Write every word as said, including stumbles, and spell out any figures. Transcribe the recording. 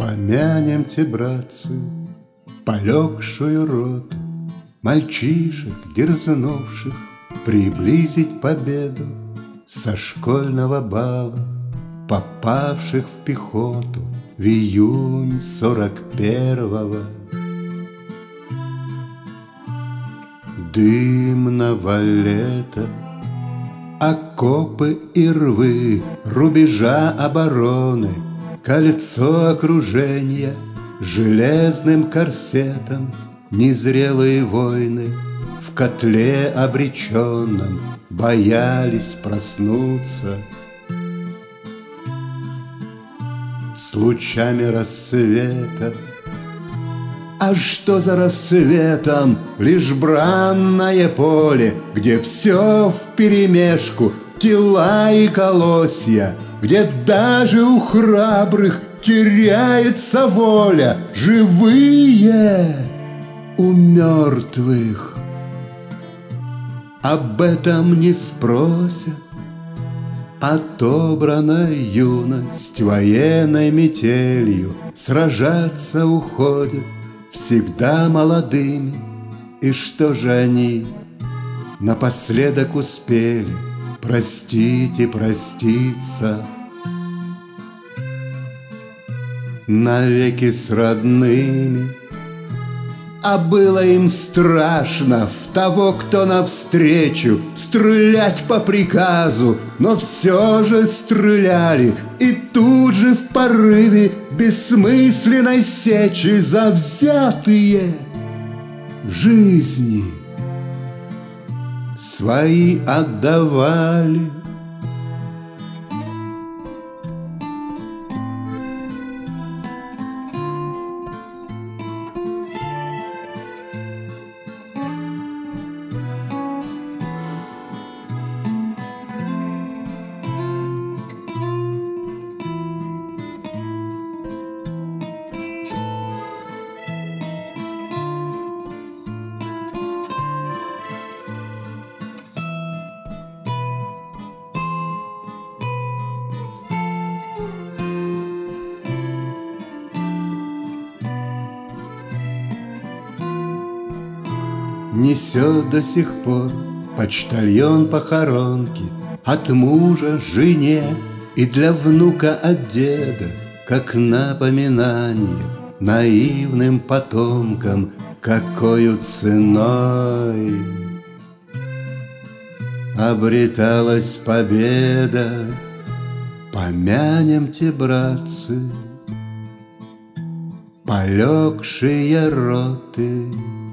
Помянемте, братцы, полегшую роту мальчишек, дерзнувших приблизить победу со школьного бала, попавших в пехоту в июнь сорок первого. Дымного лета, окопы и рвы рубежа обороны, кольцо окружения железным корсетом, незрелые войны в котле обреченном боялись проснуться. С лучами рассвета, а что за рассветом? Лишь бранное поле, где все вперемешку, тела и колосья, где даже у храбрых теряется воля, живые у мертвых. Об этом не спросят. Отобрана юность военной метелью, сражаться уходят всегда молодыми. И что же они напоследок успели простить и проститься? Навеки с родными. А было им страшно в того, кто навстречу, стрелять по приказу, но все же стреляли. И тут же в порыве бессмысленной сечи завзятые жизни свои отдавали. Несет до сих пор почтальон похоронки от мужа жене и для внука от деда, как напоминание наивным потомкам, какою ценой обреталась победа. Помянемте, братцы, полегшие роты.